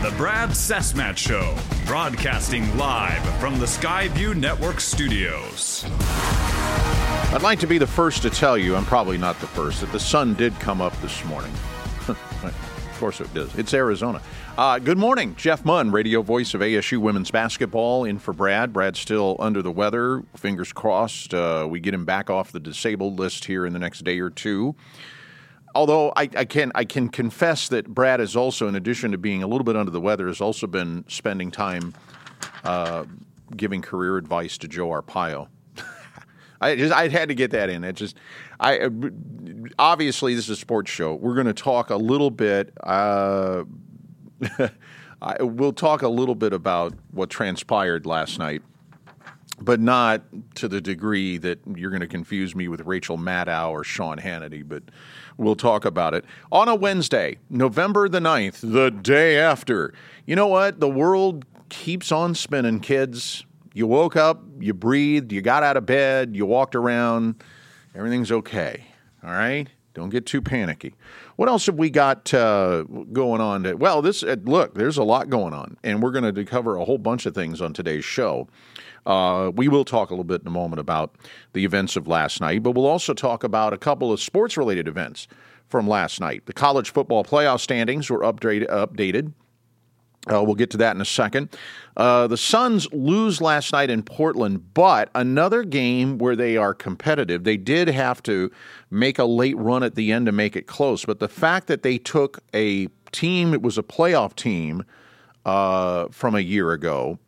The Brad Cessmat Show, broadcasting live from the Skyview Network studios. I'd like to be the first to tell you, I'm probably not the first, that the sun did come up this morning. Of course it does. It's Arizona. Good morning. Jeff Munn, radio voice of ASU women's basketball, in for Brad. Brad's still under the weather. Fingers crossed we get him back off the disabled list here in the next day or two. Although I can confess that Brad is also, in addition to being a little bit under the weather, has also been spending time giving career advice to Joe Arpaio. I had to get that in. Obviously this is a sports show. We're going to talk a little bit. We'll talk a little bit about what transpired last night, but not to the degree that you're going to confuse me with Rachel Maddow or Sean Hannity, but we'll talk about it. On a Wednesday, November the 9th, the day after. You know what? The world keeps on spinning, kids. You woke up, you breathed, you got out of bed, you walked around. Everything's okay, all right? Don't get too panicky. What else have we got going on? Look, there's a lot going on, and we're going to cover a whole bunch of things on today's show. We will talk a little bit in a moment about the events of last night, but we'll also talk about a couple of sports-related events from last night. The college football playoff standings were updated. We'll get to that in a second. The Suns lose last night in Portland, but another game where they are competitive. They did have to make a late run at the end to make it close, but the fact that they took a team, it was a playoff team from a year ago,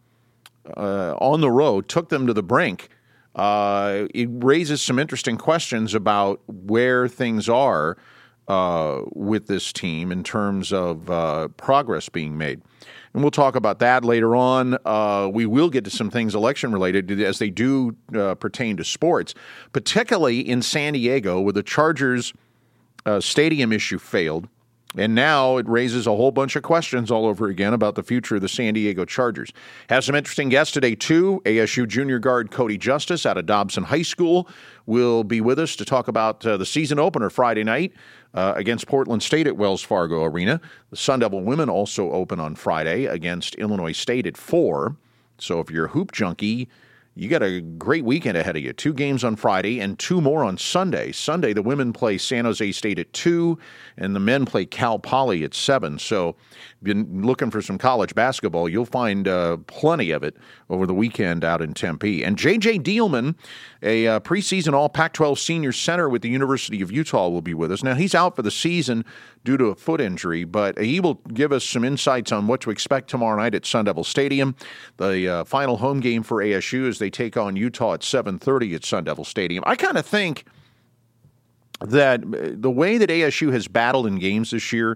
on the road, took them to the brink, it raises some interesting questions about where things are with this team in terms of progress being made. And we'll talk about that later on. We will get to some things election-related as they do pertain to sports, particularly in San Diego where the Chargers stadium issue failed. And now it raises a whole bunch of questions all over again about the future of the San Diego Chargers. Have some interesting guests today, too. ASU junior guard Cody Justice out of Dobson High School will be with us to talk about the season opener Friday night against Portland State at Wells Fargo Arena. The Sun Devil women also open on Friday against Illinois State at 4. So if you're a hoop junkie, you got a great weekend ahead of you. 2 games on Friday and 2 more on Sunday. Sunday, the women play San Jose State at 2, and the men play Cal Poly at 7. So if you've been looking for some college basketball, you'll find plenty of it over the weekend out in Tempe. And J.J. Dielman, a preseason All-Pac-12 senior center with the University of Utah, will be with us. Now, he's out for the season due to a foot injury, but he will give us some insights on what to expect tomorrow night at Sun Devil Stadium. The final home game for ASU as they take on Utah at 7:30 at Sun Devil Stadium. I kind of think that the way that ASU has battled in games this year,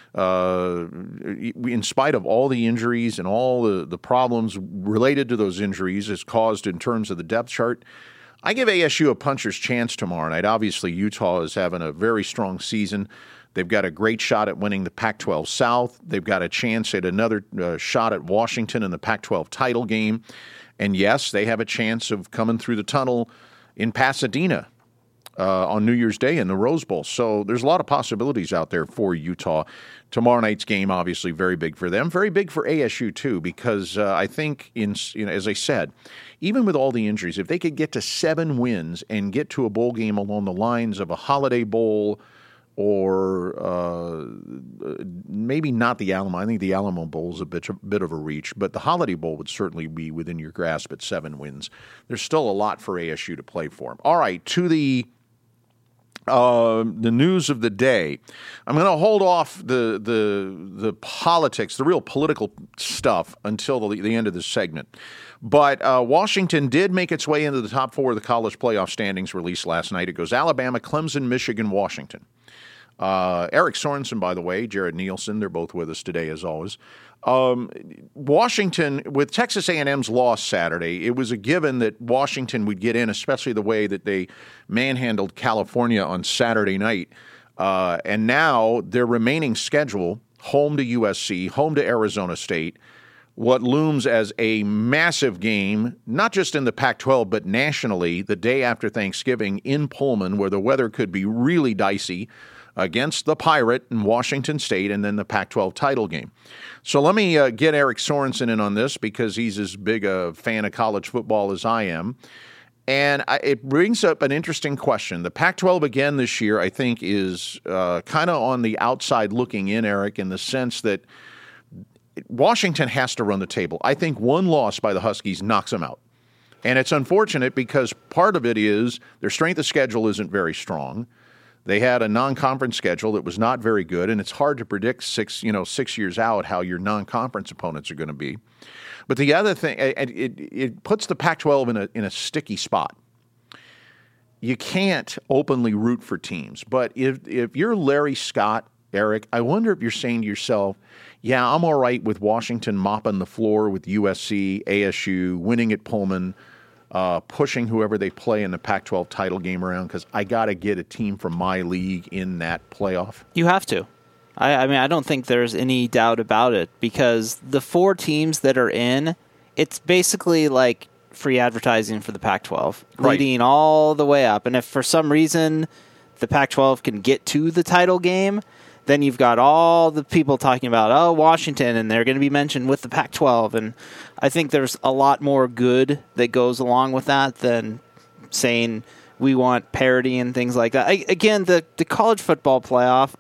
in spite of all the injuries and all the problems related to those injuries has caused in terms of the depth chart, I give ASU a puncher's chance tomorrow night. Obviously, Utah is having a very strong season. They've got a great shot at winning the Pac-12 South. They've got a chance at another shot at Washington in the Pac-12 title game. And yes, they have a chance of coming through the tunnel in Pasadena on New Year's Day in the Rose Bowl. So there's a lot of possibilities out there for Utah. Tomorrow night's game, obviously, very big for them. Very big for ASU, too, because I think, as I said, even with all the injuries, if they could get to 7 wins and get to a bowl game along the lines of a Holiday Bowl or maybe not the Alamo. I think the Alamo Bowl is a bit of a reach, but the Holiday Bowl would certainly be within your grasp at 7 wins. There's still a lot for ASU to play for. All right, to the news of the day. I'm going to hold off the politics, the real political stuff, until the end of this segment. But Washington did make its way into the top 4 of the college playoff standings released last night. It goes Alabama, Clemson, Michigan, Washington. Eric Sorensen, by the way, Jared Nielsen, they're both with us today as always. Washington, with Texas A&M's loss Saturday, it was a given that Washington would get in, especially the way that they manhandled California on Saturday night. And now their remaining schedule, home to USC, home to Arizona State, what looms as a massive game, not just in the Pac-12, but nationally, the day after Thanksgiving in Pullman, where the weather could be really dicey. against the Pirate in Washington State, and then the Pac-12 title game. So let me get Eric Sorensen in on this because he's as big a fan of college football as I am. And it brings up an interesting question. The Pac-12 again this year, I think, is kind of on the outside looking in, Eric, in the sense that Washington has to run the table. I think one loss by the Huskies knocks them out. And it's unfortunate because part of it is their strength of schedule isn't very strong. They had a non-conference schedule that was not very good, and it's hard to predict 6 years out how your non-conference opponents are going to be. But the other thing, it puts the Pac-12 in a sticky spot. You can't openly root for teams. But if you're Larry Scott, Eric, I wonder if you're saying to yourself, yeah, I'm all right with Washington mopping the floor with USC, ASU, winning at Pullman, pushing whoever they play in the Pac-12 title game around because I got to get a team from my league in that playoff. You have to. I mean, I don't think there's any doubt about it because the 4 teams that are in, it's basically like free advertising for the Pac-12, leading all the way up. And if for some reason the Pac-12 can get to the title game, then you've got all the people talking about, Washington, and they're going to be mentioned with the Pac-12. And I think there's a lot more good that goes along with that than saying we want parity and things like that. Again, the college football playoff,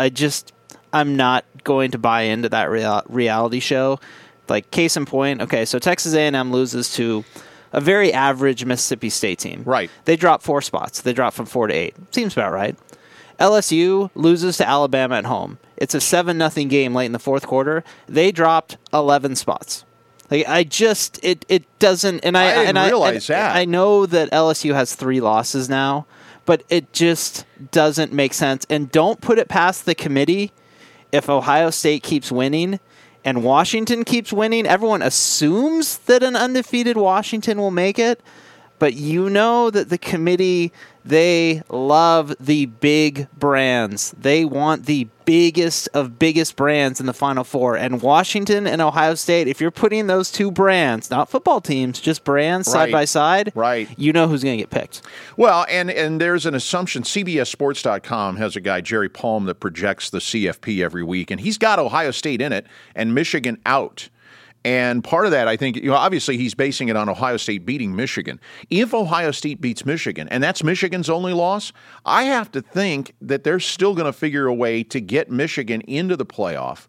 I'm not going to buy into that reality show. Like, case in point, okay, so Texas A&M loses to a very average Mississippi State team. Right. They drop 4 spots. They drop from 4 to 8. Seems about right. LSU loses to Alabama at home. It's a 7-0 game late in the fourth quarter. They dropped 11 spots. Like, it doesn't, and I didn't realize that. I know that LSU has 3 losses now, but it just doesn't make sense. And don't put it past the committee. If Ohio State keeps winning and Washington keeps winning, everyone assumes that an undefeated Washington will make it. But you know that the committee, they love the big brands. They want the biggest of biggest brands in the Final Four. And Washington and Ohio State, if you're putting those 2 brands, not football teams, just brands side by side, you know who's going to get picked. Well, and there's an assumption. CBSSports.com has a guy, Jerry Palm, that projects the CFP every week. And he's got Ohio State in it and Michigan out. And part of that, I think, obviously he's basing it on Ohio State beating Michigan. If Ohio State beats Michigan, and that's Michigan's only loss, I have to think that they're still going to figure a way to get Michigan into the playoff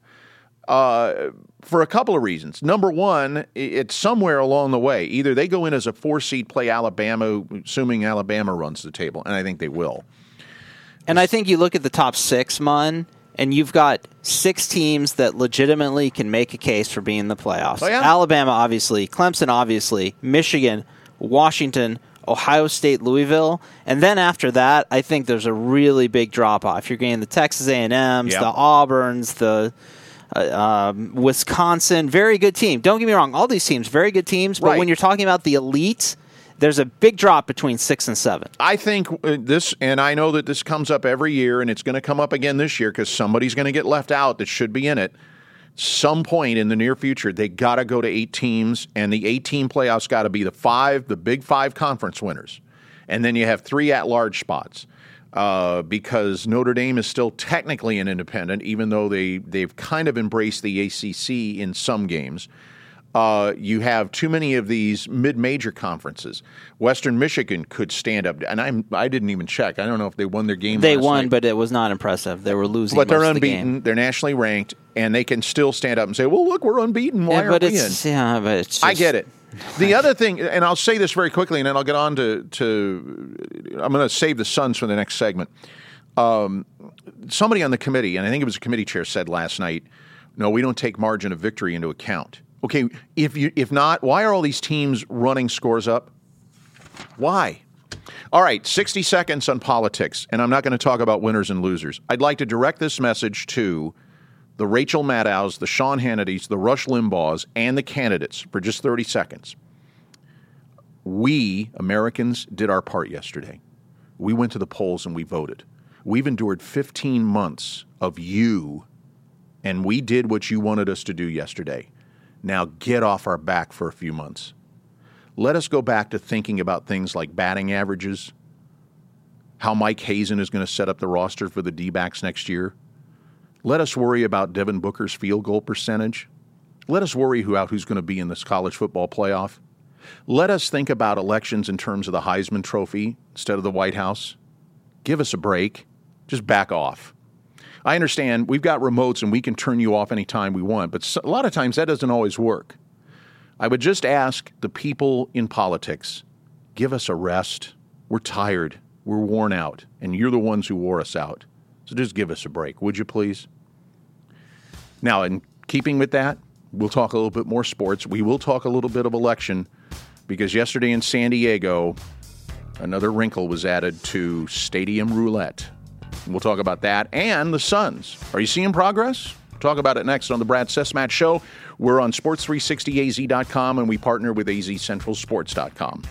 for a couple of reasons. Number one, it's somewhere along the way. Either they go in as a 4-seed, play Alabama, assuming Alabama runs the table, and I think they will. And I think you look at the top 6, Mun, and you've got 6 teams that legitimately can make a case for being in the playoffs. Oh, yeah? Alabama, obviously. Clemson, obviously. Michigan, Washington, Ohio State, Louisville. And then after that, I think there's a really big drop-off. You're getting the Texas A&Ms, the Auburns, the Wisconsin. Very good team. Don't get me wrong. All these teams, very good teams. But when you're talking about the elite, there's a big drop between 6 and 7. I think this, and I know that this comes up every year, and it's going to come up again this year because somebody's going to get left out that should be in it. Some point in the near future, they got to go to 8 teams, and the 8-team playoffs got to be the big 5 conference winners. And then you have 3 at-large spots because Notre Dame is still technically an independent, even though they've kind of embraced the ACC in some games. You have too many of these mid-major conferences. Western Michigan could stand up, and I didn't even check. I don't know if they won their game. They last won, night. But it was not impressive. They were losing. But they're most unbeaten. Of the game. They're nationally ranked, and they can still stand up and say, "Well, look, we're unbeaten. Why aren't we in?" Yeah, but it's just, I get it. The other thing, and I'll say this very quickly, and then I'll get on to I'm going to save the Suns for the next segment. Somebody on the committee, and I think it was a committee chair, said last night, "No, we don't take margin of victory into account." Okay, if not, why are all these teams running scores up? Why? All right, 60 seconds on politics, and I'm not going to talk about winners and losers. I'd like to direct this message to the Rachel Maddows, the Sean Hannitys, the Rush Limbaughs, and the candidates for just 30 seconds. We, Americans, did our part yesterday. We went to the polls and we voted. We've endured 15 months of you, and we did what you wanted us to do yesterday. Now get off our back for a few months. Let us go back to thinking about things like batting averages, how Mike Hazen is going to set up the roster for the D-backs next year. Let us worry about Devin Booker's field goal percentage. Let us worry who's going to be in this college football playoff. Let us think about elections in terms of the Heisman Trophy instead of the White House. Give us a break. Just back off. I understand we've got remotes and we can turn you off anytime we want, but a lot of times that doesn't always work. I would just ask the people in politics, give us a rest. We're tired. We're worn out. And you're the ones who wore us out. So just give us a break, would you please? Now, in keeping with that, we'll talk a little bit more sports. We will talk a little bit of election because yesterday in San Diego, another wrinkle was added to Stadium Roulette. We'll talk about that and the Suns. Are you seeing progress? We'll talk about it next on the Brad Sesmat Show. We're on sports360az.com and we partner with azcentralsports.com.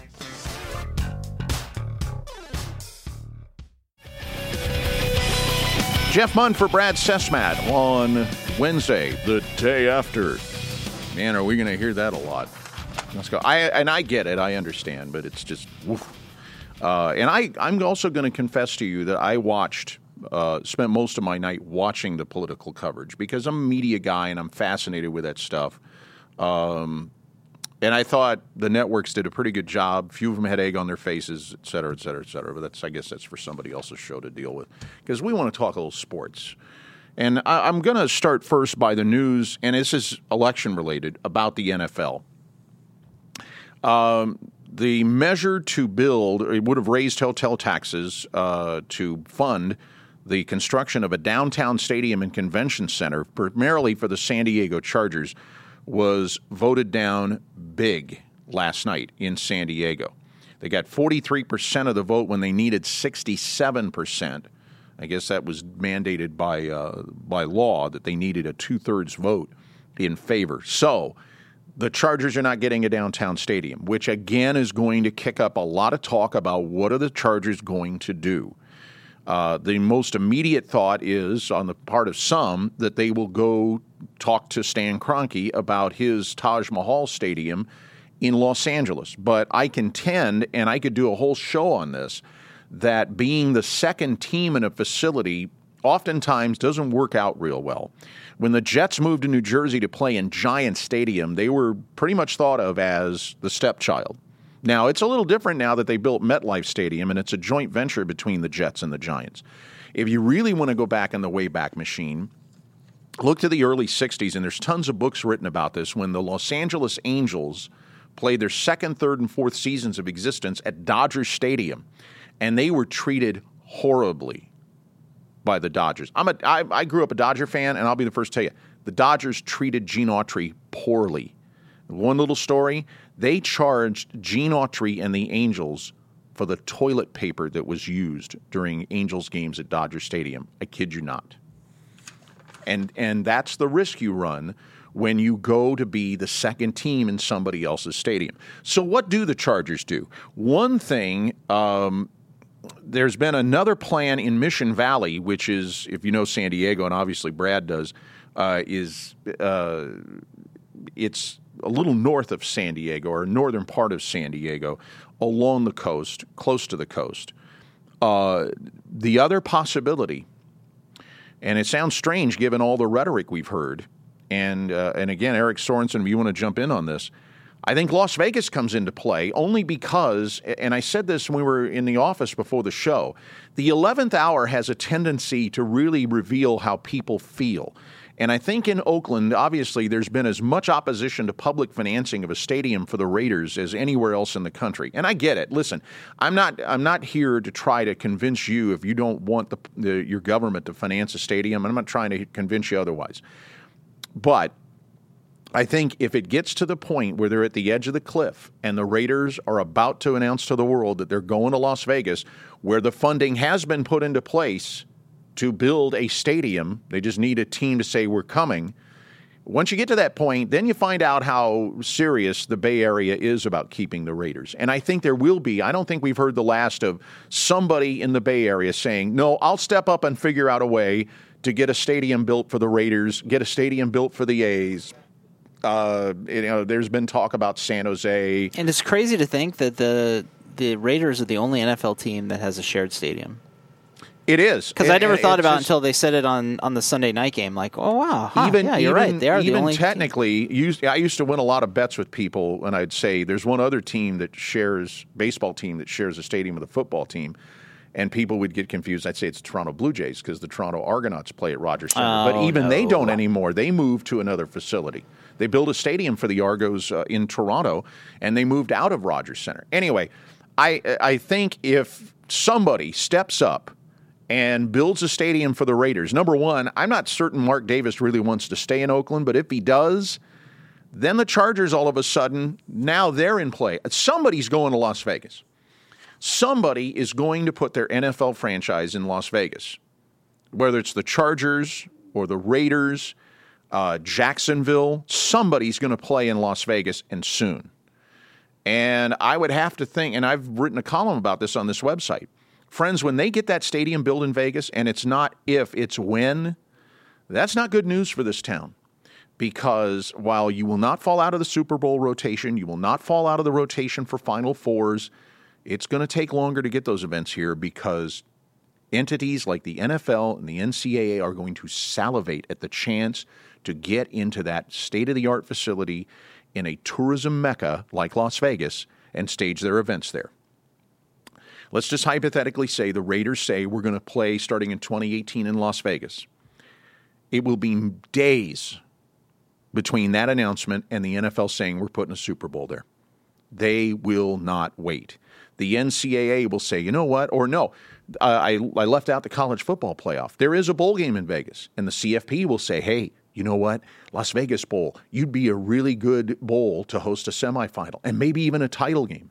Jeff Munn for Brad Sesmat on Wednesday, the day after. Man, are we going to hear that a lot? Let's go. I get it. I understand, but it's just woof. I'm also going to confess to you that I spent most of my night watching the political coverage because I'm a media guy and I'm fascinated with that stuff. And I thought the networks did a pretty good job. Few of them had egg on their faces, et cetera, et cetera, et cetera. But I guess that's for somebody else's show to deal with because we want to talk a little sports. And I'm going to start first by the news, and this is election-related, about the NFL. The measure to build, it would have raised hotel taxes to fund the construction of a downtown stadium and convention center, primarily for the San Diego Chargers, was voted down big last night in San Diego. They got 43% of the vote when they needed 67%. I guess that was mandated by law that they needed a 2/3 vote in favor. So the Chargers are not getting a downtown stadium, which again is going to kick up a lot of talk about what are the Chargers going to do. The most immediate thought is, on the part of some, that they will go talk to Stan Kroenke about his Taj Mahal Stadium in Los Angeles. But I contend, and I could do a whole show on this, that being the second team in a facility oftentimes doesn't work out real well. When the Jets moved to New Jersey to play in Giant Stadium, they were pretty much thought of as the stepchild. Now, it's a little different now that they built MetLife Stadium, and it's a joint venture between the Jets and the Giants. If you really want to go back in the Wayback Machine, look to the early 60s, and there's tons of books written about this, when the Los Angeles Angels played their second, third, and fourth seasons of existence at Dodger Stadium, and they were treated horribly by the Dodgers. I grew up a Dodger fan, and I'll be the first to tell you, the Dodgers treated Gene Autry poorly. One little story, they charged Gene Autry and the Angels for the toilet paper that was used during Angels games at Dodger Stadium. I kid you not. And that's the risk you run when you go to be the second team in somebody else's stadium. So what do the Chargers do? One thing, there's been another plan in Mission Valley, which is, if you know San Diego, and obviously Brad does, it's a little north of San Diego, or northern part of San Diego, along the coast, close to the coast. The other possibility, and it sounds strange given all the rhetoric we've heard, and again, Eric Sorensen, if you want to jump in on this, I think Las Vegas comes into play only because, and I said this when we were in the office before the show, the 11th hour has a tendency to really reveal how people feel. And I think in Oakland, obviously, there's been as much opposition to public financing of a stadium for the Raiders as anywhere else in the country. And I get it. Listen, I'm not here to try to convince you if you don't want your government to finance a stadium. I'm not trying to convince you otherwise. But I think if it gets to the point where they're at the edge of the cliff and the Raiders are about to announce to the world that they're going to Las Vegas, where the funding has been put into place to build a stadium, they just need a team to say we're coming. Once you get to that point, then you find out how serious the Bay Area is about keeping the Raiders. And I think there will be, I don't think we've heard the last of somebody in the Bay Area saying, no, I'll step up and figure out a way to get a stadium built for the Raiders, get a stadium built for the A's. There's been talk about San Jose. And it's crazy to think that the the Raiders are the only NFL team that has a shared stadium. It is. Because I never thought about it until they said it on the Sunday night game. Like, oh, wow. You're right. They are the only technically, I used to win a lot of bets with people, and I'd say there's one other baseball team that shares a stadium with a football team, and people would get confused. I'd say it's the Toronto Blue Jays because the Toronto Argonauts play at Rogers Center. But even they don't anymore. They moved to another facility. They built a stadium for the Argos in Toronto, and they moved out of Rogers Center. Anyway, I think if somebody steps up and builds a stadium for the Raiders. Number one, I'm not certain Mark Davis really wants to stay in Oakland, but if he does, then the Chargers all of a sudden, now they're in play. Somebody's going to Las Vegas. Somebody is going to put their NFL franchise in Las Vegas, whether it's the Chargers or the Raiders, Jacksonville. Somebody's going to play in Las Vegas, and soon. And I would have to think, and I've written a column about this on this website, friends, when they get that stadium built in Vegas, and it's not if, it's when, that's not good news for this town. Because while you will not fall out of the Super Bowl rotation, you will not fall out of the rotation for Final Fours, it's going to take longer to get those events here because entities like the NFL and the NCAA are going to salivate at the chance to get into that state-of-the-art facility in a tourism mecca like Las Vegas and stage their events there. Let's just hypothetically say the Raiders say we're going to play starting in 2018 in Las Vegas. It will be days between that announcement and the NFL saying we're putting a Super Bowl there. They will not wait. The NCAA will say, you know what, or no, I left out the college football playoff. There is a bowl game in Vegas, and the CFP will say, hey, you know what, Las Vegas Bowl, you'd be a really good bowl to host a semifinal and maybe even a title game.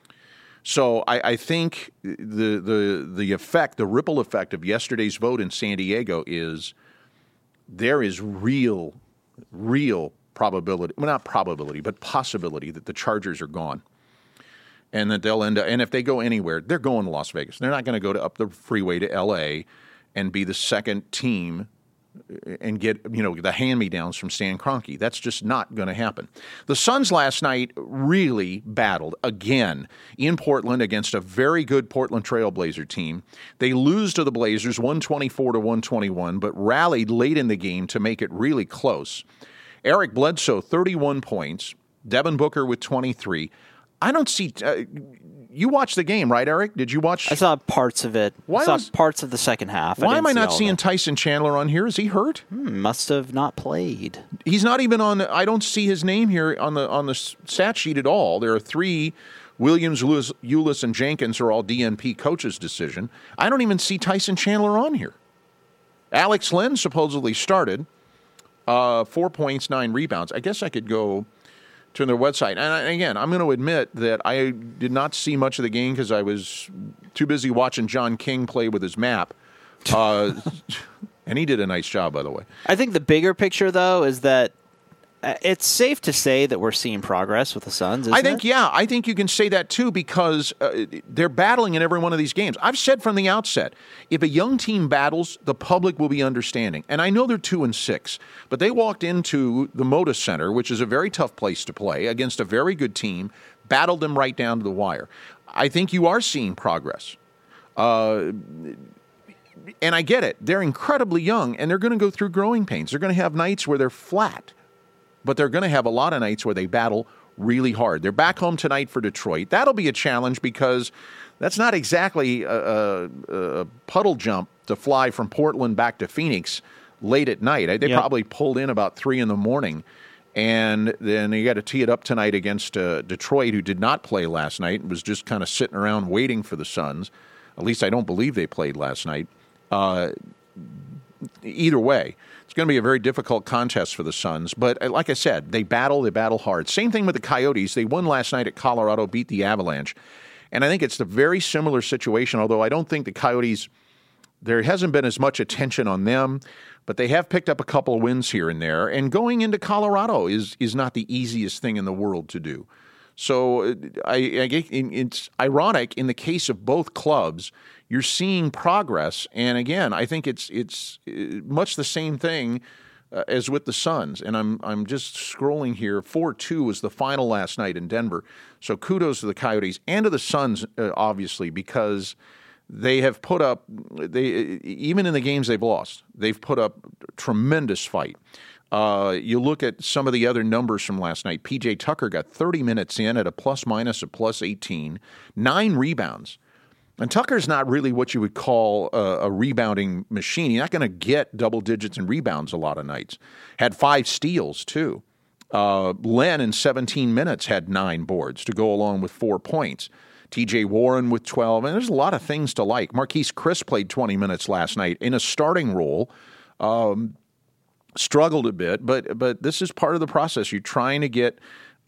So I think the effect, the ripple effect of yesterday's vote in San Diego is there is real probability, well, not probability, but possibility that the Chargers are gone and that they'll end up, and if they go anywhere, they're going to Las Vegas. They're not going to go up the freeway to L.A. and be the second team and get, the hand-me-downs from Stan Kroenke. That's just not going to happen. The Suns last night really battled again in Portland against a very good Portland Trailblazer team. They lose to the Blazers 124-121, but rallied late in the game to make it really close. Eric Bledsoe, 31 points. Devin Booker with 23. I don't see... you watched the game, right, Eric? Did you watch? I saw parts of it. I saw parts of the second half. Why am I not seeing Tyson Chandler on here? Is he hurt? Must have not played. He's not even on. I don't see his name here on the stat sheet at all. There are three. Williams, Lewis, Ulis, and Jenkins are all DNP coach's decision. I don't even see Tyson Chandler on here. Alex Len supposedly started. 4 points, 9 rebounds. I guess I could go to their website. And again, I'm going to admit that I did not see much of the game because I was too busy watching John King play with his map. And he did a nice job, by the way. I think the bigger picture, though, is that it's safe to say that we're seeing progress with the Suns, isn't it? Yeah. I think you can say that, too, because they're battling in every one of these games. I've said from the outset, if a young team battles, the public will be understanding. And I know they're 2-6, but they walked into the Moda Center, which is a very tough place to play, against a very good team, battled them right down to the wire. I think you are seeing progress. And I get it. They're incredibly young, and they're going to go through growing pains. They're going to have nights where they're flat. But they're going to have a lot of nights where they battle really hard. They're back home tonight for Detroit. That'll be a challenge because that's not exactly a puddle jump to fly from Portland back to Phoenix late at night. They probably pulled in about 3 a.m, and then you got to tee it up tonight against Detroit, who did not play last night and was just kind of sitting around waiting for the Suns. At least I don't believe they played last night. Either way, it's going to be a very difficult contest for the Suns. But like I said, they battle hard. Same thing with the Coyotes. They won last night at Colorado, beat the Avalanche. And I think it's a very similar situation, although I don't think the Coyotes, there hasn't been as much attention on them, but they have picked up a couple of wins here and there. And going into Colorado is not the easiest thing in the world to do. So it's ironic in the case of both clubs, you're seeing progress. And again, I think it's much the same thing as with the Suns. And I'm just scrolling here. 4-2 was the final last night in Denver. So kudos to the Coyotes and to the Suns, obviously, because they have put up, even in the games they've lost, they've put up tremendous fight. You look at some of the other numbers from last night. P.J. Tucker got 30 minutes in at a plus-minus of plus 18, 9 rebounds. And Tucker's not really what you would call a rebounding machine. He's not going to get double digits in rebounds a lot of nights. Had 5 steals, too. Len, in 17 minutes, had 9 boards to go along with 4 points. T.J. Warren with 12. And there's a lot of things to like. Marquise Chris played 20 minutes last night in a starting role. Struggled a bit, but this is part of the process. You're trying to get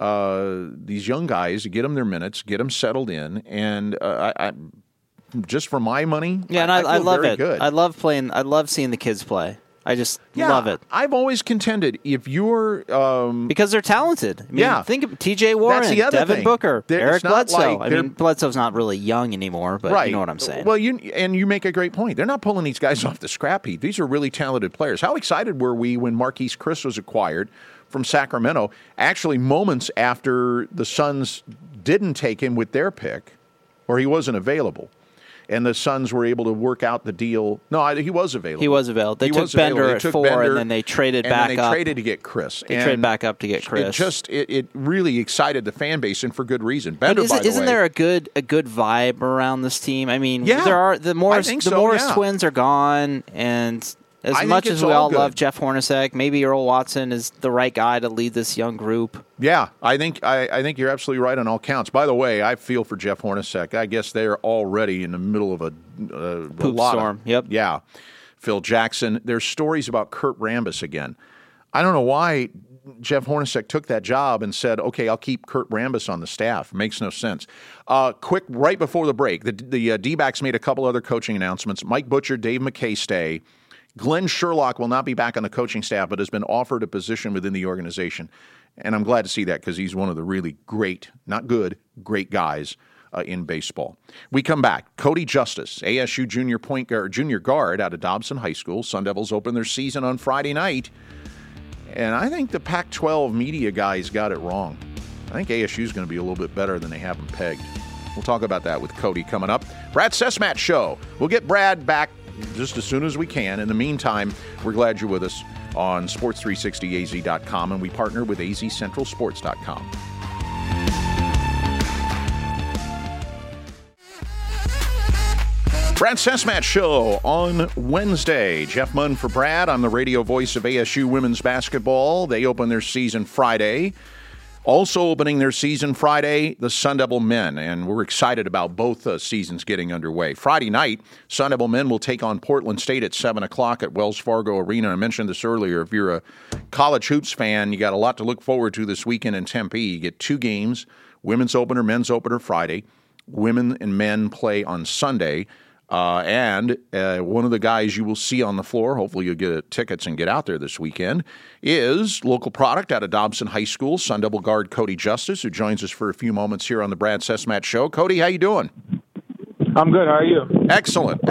these young guys, get them their minutes, get them settled in. And I just for my money, yeah, and I love it. Good. I love playing. I love seeing the kids play. I just love it. I've always contended if you're because they're talented. I mean, think of T.J. Warren, Devin Booker, Eric Bledsoe. I mean, Bledsoe's not really young anymore, but you know what I'm saying. Well, you make a great point. They're not pulling these guys off the scrap heap. These are really talented players. How excited were we when Marquise Chris was acquired from Sacramento? Actually, moments after the Suns didn't take him with their pick, or he wasn't available. And the Suns were able to work out the deal. No, he was available. He was available. They took Bender at 4, and then they traded back up. And then they traded to get Chris. They traded back up to get Chris. It really excited the fan base, and for good reason. Bender, isn't there a good vibe around this team? I mean, the Morris twins are gone, and as much as we all love Jeff Hornacek, maybe Earl Watson is the right guy to lead this young group. Yeah, I think you're absolutely right on all counts. By the way, I feel for Jeff Hornacek. I guess they're already in the middle of a poop storm. Yep. Yeah. Phil Jackson. There's stories about Kurt Rambis again. I don't know why Jeff Hornacek took that job and said, okay, I'll keep Kurt Rambis on the staff. Makes no sense. Quick, right before the break, the D-backs made a couple other coaching announcements. Mike Butcher, Dave McKay stay. Glenn Sherlock will not be back on the coaching staff, but has been offered a position within the organization. And I'm glad to see that because he's one of the really great, not good, great guys in baseball. We come back. Cody Justice, ASU junior guard out of Dobson High School. Sun Devils open their season on Friday night. And I think the Pac-12 media guys got it wrong. I think ASU is going to be a little bit better than they have them pegged. We'll talk about that with Cody coming up. Brad Sesmat Show. We'll get Brad back just as soon as we can. In the meantime, we're glad you're with us on sports360az.com, and we partner with azcentralsports.com. Brad Sesmat Show on Wednesday. Jeff Munn for Brad. I'm the radio voice of ASU women's basketball. They open their season Friday. Also opening their season Friday, the Sun Devil men, and we're excited about both seasons getting underway. Friday night, Sun Devil men will take on Portland State at 7 o'clock at Wells Fargo Arena. I mentioned this earlier. If you're a college hoops fan, you got a lot to look forward to this weekend in Tempe. You get 2 games, women's opener, men's opener Friday. Women and men play on Sunday. And one of the guys you will see on the floor, hopefully you'll get tickets and get out there this weekend, is local product out of Dobson High School, Sun Devil guard Cody Justice, who joins us for a few moments here on the Brad Sesmat Show. Cody, how you doing? I'm good. How are you? Excellent.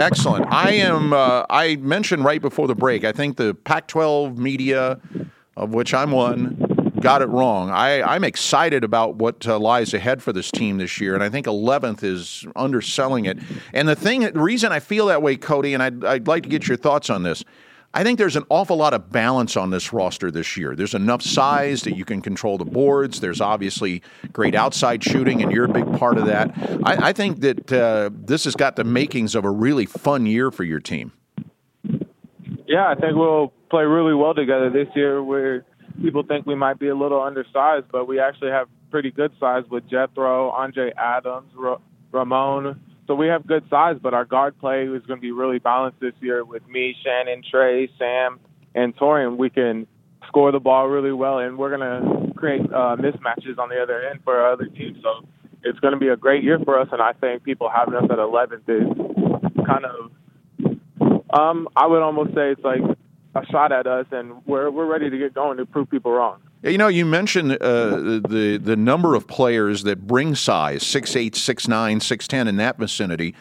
I mentioned right before the break, I think the Pac-12 media, of which I'm one, got it wrong. I'm excited about what lies ahead for this team this year, and I think 11th is underselling it. And the reason I feel that way, Cody, and I'd like to get your thoughts on this, I think there's an awful lot of balance on this roster this year. There's enough size that you can control the boards. There's obviously great outside shooting, and you're a big part of that. I think that this has got the makings of a really fun year for your team. Yeah, I think we'll play really well together this year. People think we might be a little undersized, but we actually have pretty good size with Jethro, Andre Adams, Ramon. So we have good size, but our guard play is going to be really balanced this year with me, Shannon, Trey, Sam, and Torian. We can score the ball really well, and we're going to create mismatches on the other end for our other teams. So it's going to be a great year for us, and I think people having us at 11th is kind of I would almost say it's like a shot at us, and we're ready to get going to prove people wrong. You know, you mentioned the number of players that bring size, 6'8", 6'9", 6'10", in that vicinity.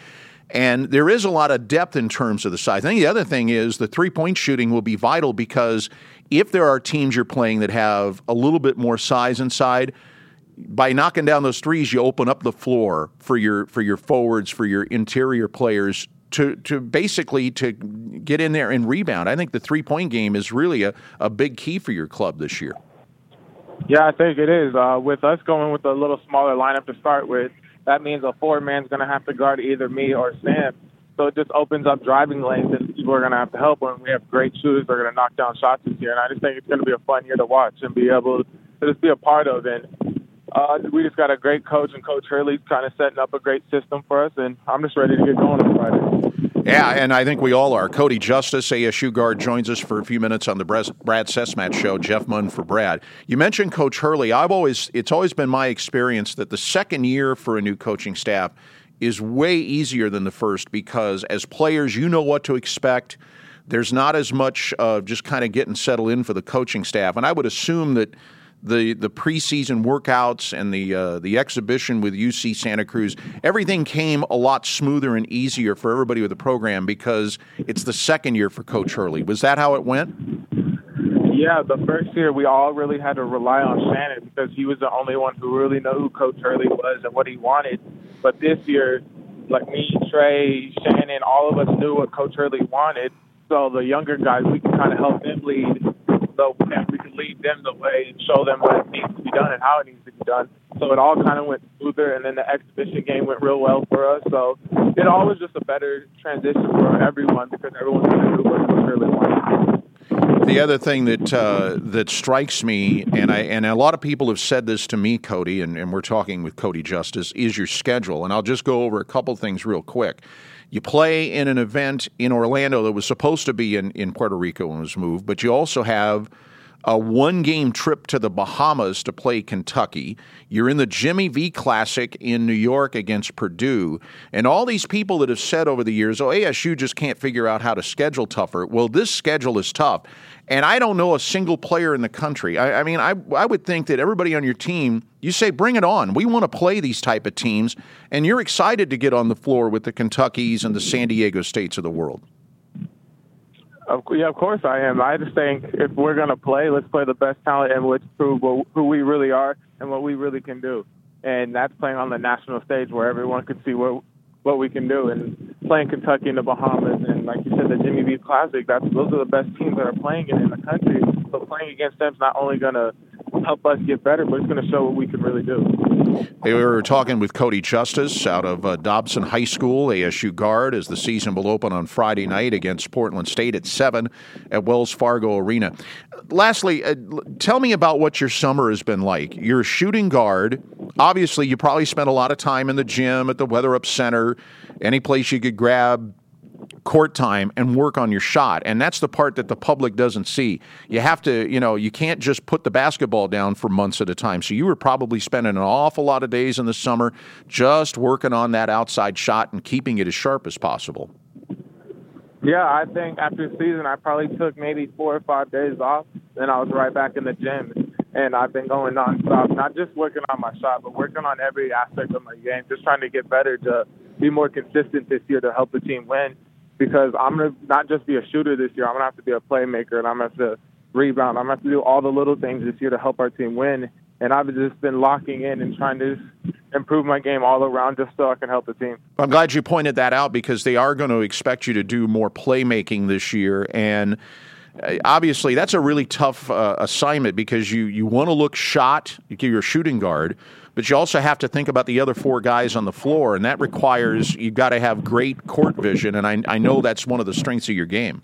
And there is a lot of depth in terms of the size. I think the other thing is the three-point shooting will be vital because if there are teams you're playing that have a little bit more size inside, by knocking down those threes, you open up the floor for your forwards, for your interior players to basically to get in there and rebound. I think the three-point game is really a big key for your club this year. Yeah, I think it is. With us going with a little smaller lineup to start with, that means a four-man's going to have to guard either me or Sam. So it just opens up driving lanes, and people are going to have to help when we have great shooters that are going to knock down shots this year. And I just think it's going to be a fun year to watch and be able to just be a part of. And we just got a great coach, and Coach Hurley's kind of setting up a great system for us, and I'm just ready to get going on Friday. Yeah, and I think we all are. Cody Justice, ASU guard, joins us for a few minutes on the Brad Sesmat Show. Jeff Munn for Brad. You mentioned Coach Hurley. It's always been my experience that the second year for a new coaching staff is way easier than the first because as players, you know what to expect. There's not as much just kind of getting settled in for the coaching staff. And I would assume that the preseason workouts and the exhibition with UC Santa Cruz, everything came a lot smoother and easier for everybody with the program because it's the second year for Coach Hurley. Was that how it went? Yeah, the first year we all really had to rely on Shannon because he was the only one who really knew who Coach Hurley was and what he wanted. But this year, like me, Trey, Shannon, all of us knew what Coach Hurley wanted. So the younger guys, we can kind of help them lead. So we can lead them the way and show them what needs to be done and how it needs to be done. So it all kind of went smoother, and then the exhibition game went real well for us. So it all was just a better transition for everyone because everyone kind of knew what Coach Hurley wanted. The other thing that strikes me, and a lot of people have said this to me, Cody, and we're talking with Cody Justice, is your schedule. And I'll just go over a couple things real quick. You play in an event in Orlando that was supposed to be in Puerto Rico and was moved, but you also have a one-game trip to the Bahamas to play Kentucky. You're in the Jimmy V Classic in New York against Purdue. And all these people that have said over the years, ASU just can't figure out how to schedule tougher. Well, this schedule is tough. And I don't know a single player in the country. I mean, I would think that everybody on your team, you say, bring it on. We want to play these type of teams. And you're excited to get on the floor with the Kentuckys and the San Diego States of the world. Yeah, of course I am. I just think if we're going to play, let's play the best talent and let's prove who we really are and what we really can do. And that's playing on the national stage where everyone can see what we can do. And playing Kentucky in the Bahamas and, like you said, the Jimmy V Classic, those are the best teams that are playing it in the country. So playing against them is not only going to help us get better, but it's going to show what we can really do. Hey, we were talking with Cody Justice out of Dobson High School, ASU guard, as the season will open on Friday night against Portland State at 7 at Wells Fargo Arena. Lastly, tell me about what your summer has been like. You're a shooting guard. Obviously, you probably spent a lot of time in the gym, at the Weather Up Center, any place you could grab court time and work on your shot. And that's the part that the public doesn't see. You have to, you can't just put the basketball down for months at a time. So you were probably spending an awful lot of days in the summer just working on that outside shot and keeping it as sharp as possible. Yeah, I think after the season, I probably took maybe 4 or 5 days off. Then I was right back in the gym. And I've been going nonstop, not just working on my shot, but working on every aspect of my game, just trying to get better, to be more consistent this year to help the team win. Because I'm going to not just be a shooter this year, I'm going to have to be a playmaker, and I'm going to have to rebound. I'm going to have to do all the little things this year to help our team win. And I've just been locking in and trying to improve my game all around just so I can help the team. I'm glad you pointed that out because they are going to expect you to do more playmaking this year. And obviously, that's a really tough assignment because you want to look shot, you're a shooting guard, but you also have to think about the other 4 guys on the floor, and that requires you've got to have great court vision, and I know that's one of the strengths of your game.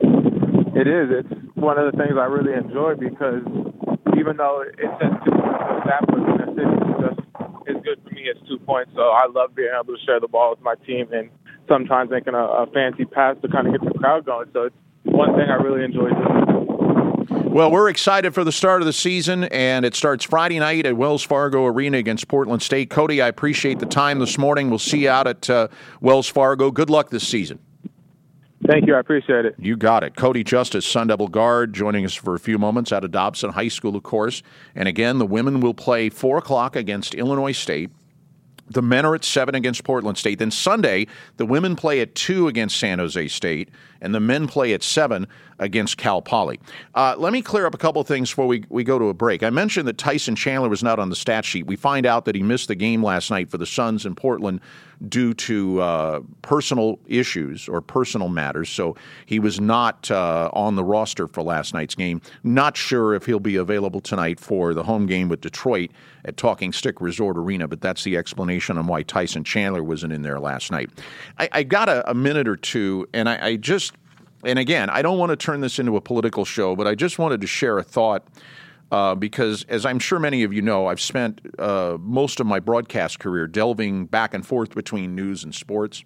It is. It's one of the things I really enjoy because even though it says 2 points on that, but in the city, it's good for me. It's 2 points, so I love being able to share the ball with my team and sometimes making a fancy pass to kind of get the crowd going. So it's one thing I really enjoy doing. Well, we're excited for the start of the season, and it starts Friday night at Wells Fargo Arena against Portland State. Cody, I appreciate the time this morning. We'll see you out at Wells Fargo. Good luck this season. Thank you. I appreciate it. You got it. Cody Justice, Sun Devil guard, joining us for a few moments out of Dobson High School, of course. And again, the women will play 4 o'clock against Illinois State. The men are at 7 against Portland State. Then Sunday, the women play at 2 against San Jose State, and the men play at 7 against Cal Poly. Let me clear up a couple of things before we go to a break. I mentioned that Tyson Chandler was not on the stat sheet. We find out that he missed the game last night for the Suns in Portland due to personal issues or personal matters, so he was not on the roster for last night's game. Not sure if he'll be available tonight for the home game with Detroit at Talking Stick Resort Arena, but that's the explanation on why Tyson Chandler wasn't in there last night. I got a minute or two, and and again, I don't want to turn this into a political show, but I just wanted to share a thought because, as I'm sure many of you know, I've spent most of my broadcast career delving back and forth between news and sports.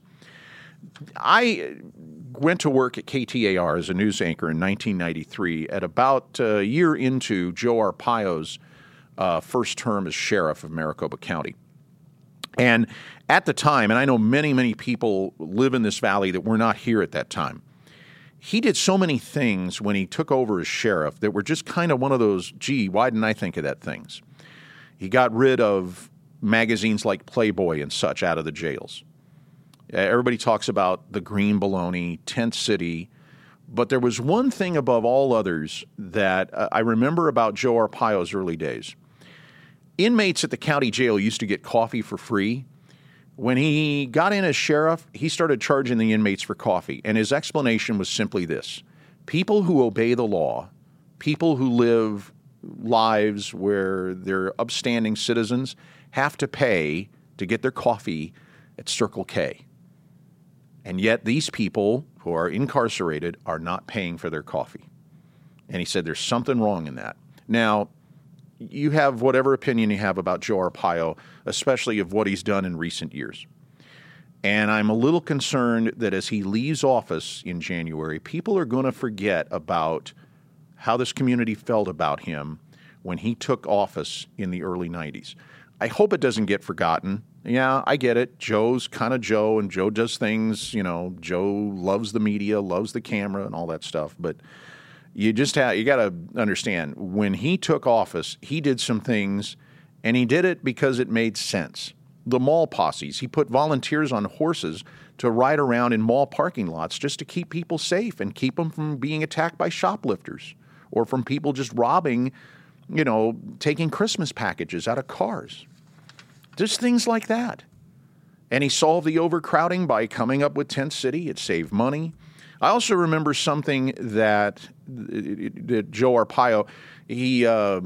I went to work at KTAR as a news anchor in 1993 at about a year into Joe Arpaio's first term as sheriff of Maricopa County. And at the time, and I know many, many people live in this valley that were not here at that time, he did so many things when he took over as sheriff that were just kind of one of those, gee, why didn't I think of that things? He got rid of magazines like Playboy and such out of the jails. Everybody talks about the green baloney, tent city, but there was one thing above all others that I remember about Joe Arpaio's early days. Inmates at the county jail used to get coffee for free. When he got in as sheriff, he started charging the inmates for coffee, and his explanation was simply this. People who obey the law, people who live lives where they're upstanding citizens, have to pay to get their coffee at Circle K. And yet these people who are incarcerated are not paying for their coffee. And he said there's something wrong in that. Now, you have whatever opinion you have about Joe Arpaio, especially of what he's done in recent years. And I'm a little concerned that as he leaves office in January, people are going to forget about how this community felt about him when he took office in the early 90s. I hope it doesn't get forgotten. Yeah, I get it. Joe's kind of Joe, and Joe does things, Joe loves the media, loves the camera and all that stuff. But you got to understand, when he took office, he did some things, and he did it because it made sense. The mall posses, he put volunteers on horses to ride around in mall parking lots just to keep people safe and keep them from being attacked by shoplifters or from people just robbing, taking Christmas packages out of cars. Just things like that. And he solved the overcrowding by coming up with Tent City. It saved money. I also remember something that Joe Arpaio, he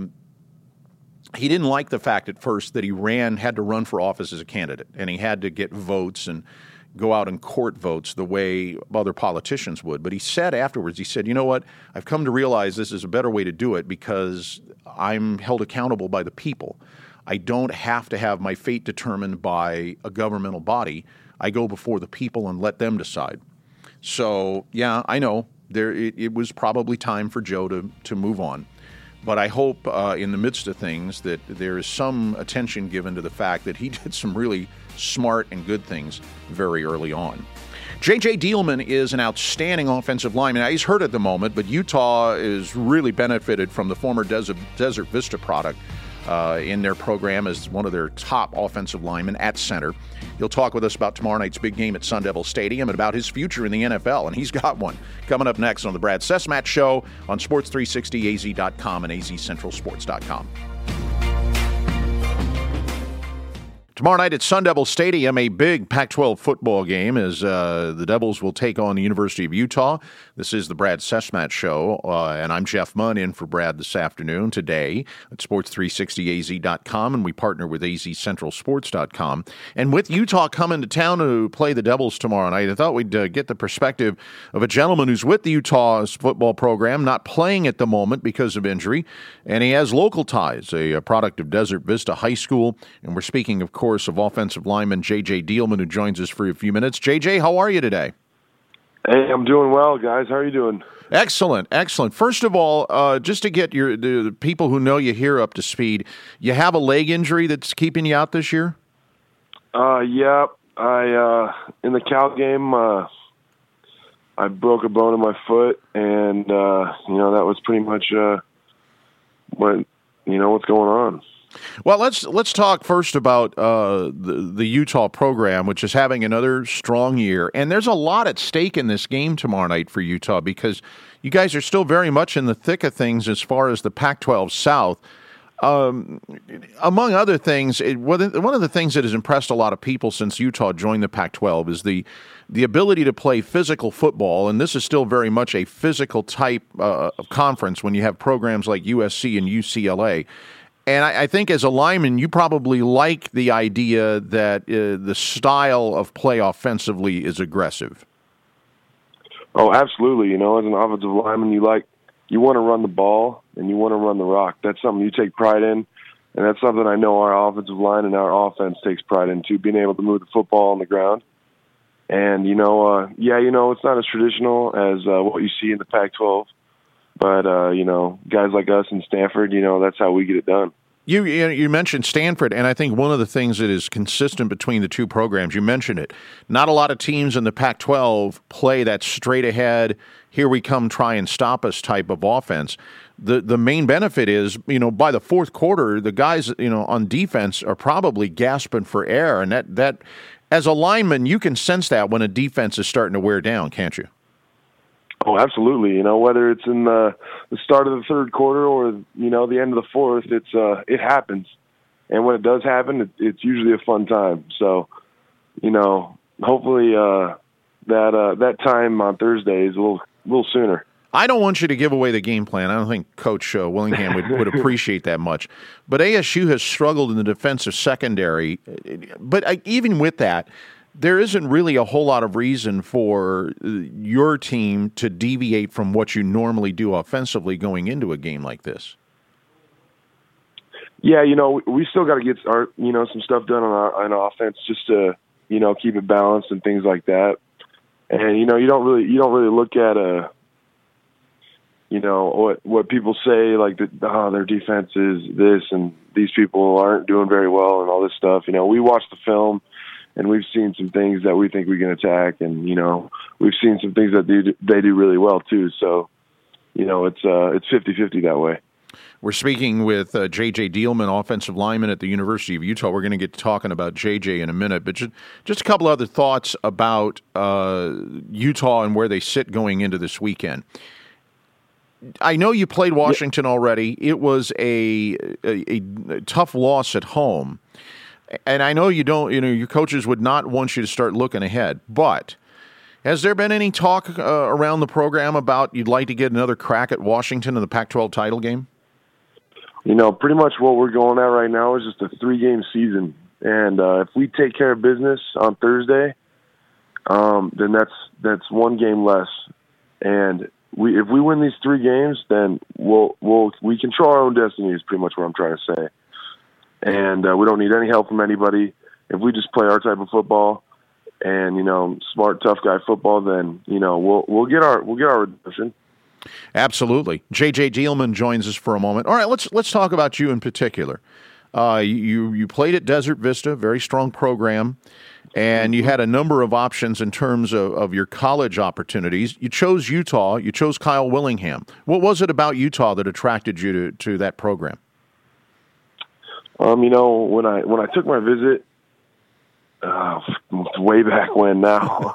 didn't like the fact at first that he had to run for office as a candidate, and he had to get votes and go out and court votes the way other politicians would. But he said afterwards, he said, you know what, I've come to realize this is a better way to do it because I'm held accountable by the people. I don't have to have my fate determined by a governmental body. I go before the people and let them decide. So, yeah, I know it was probably time for Joe to move on. But I hope in the midst of things that there is some attention given to the fact that he did some really smart and good things very early on. J.J. Dielman is an outstanding offensive lineman. Now, he's hurt at the moment, but Utah is really benefited from the former Desert Vista product in their program as one of their top offensive linemen at center. He'll talk with us about tomorrow night's big game at Sun Devil Stadium and about his future in the NFL, and he's got one coming up next on the Brad Sesmat Show on Sports360AZ.com and AZCentralSports.com. Tomorrow night at Sun Devil Stadium, a big Pac-12 football game as the Devils will take on the University of Utah. This is the Brad Sesmat Show, and I'm Jeff Munn in for Brad this afternoon today at Sports360AZ.com, and we partner with AZCentralSports.com. And with Utah coming to town to play the Devils tomorrow night, I thought we'd get the perspective of a gentleman who's with the Utah's football program, not playing at the moment because of injury, and he has local ties, a product of Desert Vista High School, and we're speaking, of course, of offensive lineman J.J. Dielman, who joins us for a few minutes. J.J., how are you today? Hey, I'm doing well, guys. How are you doing? Excellent, excellent. First of all, just to get the people who know you here up to speed, you have a leg injury that's keeping you out this year? Yeah. In the Cal game, I broke a bone in my foot, and, that was pretty much what's going on. Well, let's talk first about the Utah program, which is having another strong year. And there's a lot at stake in this game tomorrow night for Utah because you guys are still very much in the thick of things as far as the Pac-12 South. Among other things, one of the things that has impressed a lot of people since Utah joined the Pac-12 is the ability to play physical football, and this is still very much a physical type of conference when you have programs like USC and UCLA. And I think as a lineman, you probably like the idea that the style of play offensively is aggressive. Oh, absolutely. You know, as an offensive lineman, you want to run the ball and you want to run the rock. That's something you take pride in, and that's something I know our offensive line and our offense takes pride in too, being able to move the football on the ground. And, it's not as traditional as what you see in the Pac-12. But, guys like us in Stanford, that's how we get it done. You mentioned Stanford, and I think one of the things that is consistent between the two programs, you mentioned it, not a lot of teams in the Pac-12 play that straight ahead, here we come, try and stop us type of offense. The main benefit is, by the fourth quarter, the guys, on defense are probably gasping for air, and that as a lineman, you can sense that when a defense is starting to wear down, can't you? Oh, absolutely. Whether it's in the start of the third quarter or, the end of the fourth, it happens. And when it does happen, it's usually a fun time. So, hopefully that time on Thursday is a little sooner. I don't want you to give away the game plan. I don't think Coach Willingham would appreciate that much. But ASU has struggled in the defensive secondary. But even with that, there isn't really a whole lot of reason for your team to deviate from what you normally do offensively going into a game like this. Yeah, we still got to get our, some stuff done on offense just to, keep it balanced and things like that. And you don't really look at what people say, like their defense is this and these people aren't doing very well and all this stuff. We watch the film. And we've seen some things that we think we can attack, and we've seen some things that they do really well too. So, it's 50-50 that way. We're speaking with J.J. Dielman, offensive lineman at the University of Utah. We're going to get to talking about J.J. in a minute, but just a couple other thoughts about Utah and where they sit going into this weekend. I know you played Washington already. It was a tough loss at home. And I know you don't, your coaches would not want you to start looking ahead, but has there been any talk around the program about you'd like to get another crack at Washington in the Pac-12 title game? Pretty much what we're going at right now is just a 3-game season. And if we take care of business on Thursday, then that's one game less. And if we win these 3 games, then we control our own destiny is pretty much what I'm trying to say. And we don't need any help from anybody. If we just play our type of football and, smart, tough guy football, then, we'll get our redemption. Absolutely. J.J. Dielman joins us for a moment. All right, let's talk about you in particular. You played at Desert Vista, very strong program, and you had a number of options in terms of your college opportunities. You chose Utah. You chose Kyle Willingham. What was it about Utah that attracted you to that program? When I took my visit, way back when now,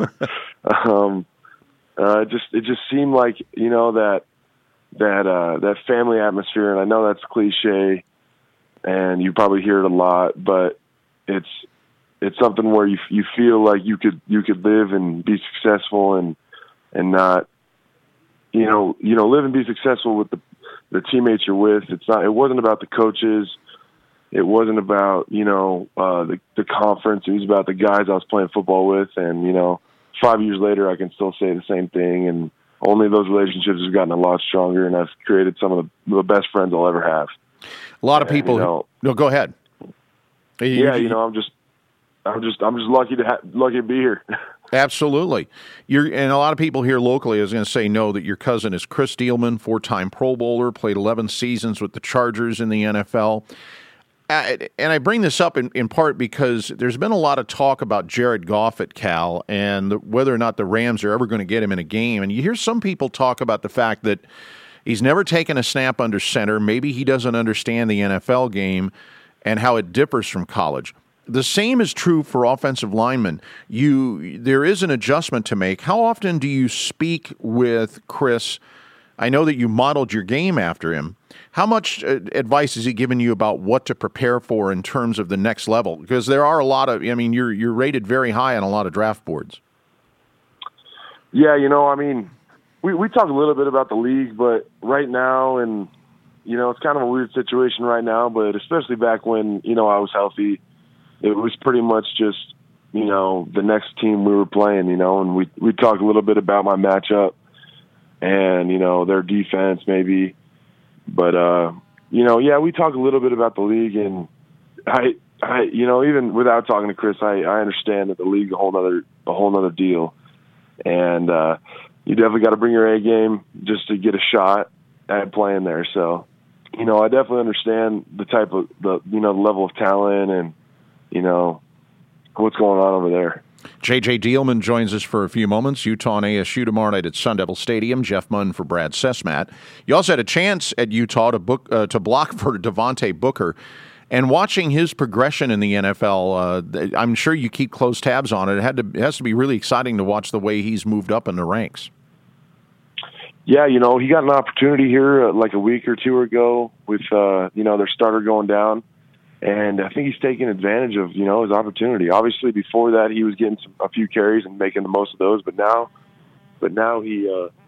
it just seemed like, that family atmosphere, and I know that's cliche and you probably hear it a lot, but it's something where you feel like you could live and be successful and not, live and be successful with the teammates you're with. It wasn't about the coaches. It wasn't about, the conference. It was about the guys I was playing football with. And, 5 years later, I can still say the same thing. And only those relationships have gotten a lot stronger, and I've created some of the best friends I'll ever have. A lot of people. No, go ahead. I'm just lucky to be here. Absolutely. And a lot of people here locally, I was going to say, know that your cousin is Chris Dielman, 4-time Pro Bowler, played 11 seasons with the Chargers in the NFL. And I bring this up in part because there's been a lot of talk about Jared Goff at Cal and whether or not the Rams are ever going to get him in a game. And you hear some people talk about the fact that he's never taken a snap under center. Maybe he doesn't understand the NFL game. and how it differs from college. The same is true for offensive linemen. There is an adjustment to make. How often do you speak with Chris? I know that you modeled your game after him. How much advice has he given you about what to prepare for in terms of the next level? Because there are a lot of, you're rated very high on a lot of draft boards. Yeah, we talk a little bit about the league, but right now, and, it's kind of a weird situation right now, but especially back when, I was healthy, it was pretty much just, the next team we were playing, and we talked a little bit about my matchup and, their defense maybe. But, we talk a little bit about the league, and I even without talking to Chris, I understand that the league's a whole nother deal. And you definitely got to bring your A game just to get a shot at playing there. So, I definitely understand the type of the level of talent and, what's going on over there. J.J. Dielman joins us for a few moments. Utah and ASU tomorrow night at Sun Devil Stadium. Jeff Munn for Brad Sesmat. You also had a chance at Utah to block for Devontae Booker. And watching his progression in the NFL, I'm sure you keep close tabs on it. It has to be really exciting to watch the way he's moved up in the ranks. Yeah, he got an opportunity here like a week or two ago with, their starter going down. And I think he's taking advantage of, his opportunity. Obviously, before that, he was getting a few carries and making the most of those. But now he,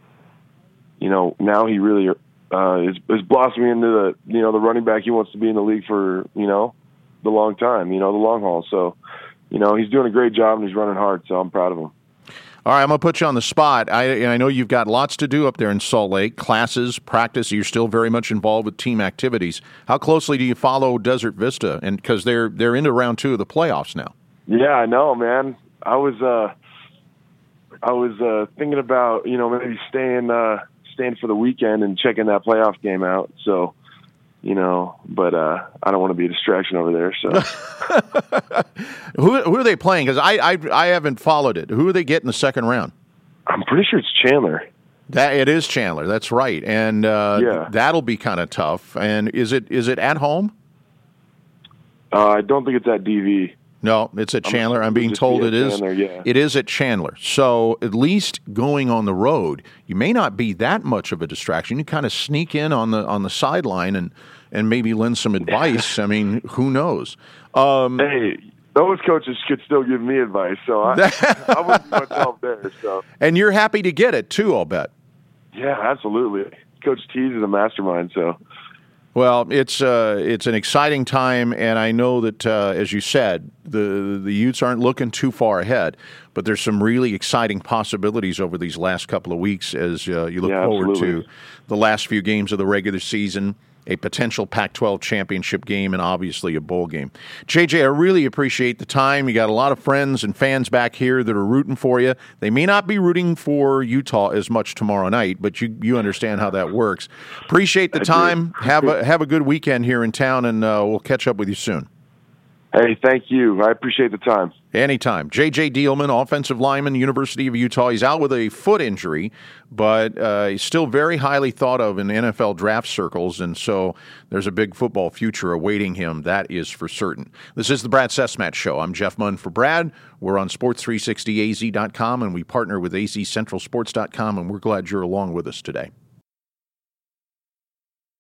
now he really is blossoming into the running back he wants to be in the league for, the long time, the long haul. So, he's doing a great job and he's running hard. So I'm proud of him. All right, I'm going to put you on the spot. I know you've got lots to do up there in Salt Lake, classes, practice. You're still very much involved with team activities. How closely do you follow Desert Vista? And because they're into round 2 of the playoffs now. Yeah, I know, man. I was thinking about maybe staying for the weekend and checking that playoff game out. So, but I don't want to be a distraction over there. So, who are they playing? Because I haven't followed it. Who are they getting in the second round? I'm pretty sure it's Chandler. It is Chandler. That's right, and that'll be kind of tough. And is it at home? I don't think it's at DV. No, it's at Chandler. I'm being told it is. Chandler, yeah. It is at Chandler. So at least going on the road, you may not be that much of a distraction. You kind of sneak in on the sideline and maybe lend some advice. I mean, who knows? Hey, those coaches could still give me advice, so I wouldn't be much help there. So. And you're happy to get it too, I'll bet. Yeah, absolutely. Coach Tease is a mastermind, so. Well, it's an exciting time, and I know that, as you said, the Utes aren't looking too far ahead, but there's some really exciting possibilities over these last couple of weeks as you look forward to the last few games of the regular season, a potential Pac-12 championship game, and obviously a bowl game. JJ, I really appreciate the time. You got a lot of friends and fans back here that are rooting for you. They may not be rooting for Utah as much tomorrow night, but you understand how that works. Appreciate the time. Have a good weekend here in town, and we'll catch up with you soon. Hey, thank you. I appreciate the time. Anytime. J.J. Dielman, offensive lineman, University of Utah. He's out with a foot injury, but he's still very highly thought of in NFL draft circles, and so there's a big football future awaiting him. That is for certain. This is the Brad Sesmat Show. I'm Jeff Munn for Brad. We're on Sports360AZ.com, and we partner with AZCentralSports.com, and we're glad you're along with us today.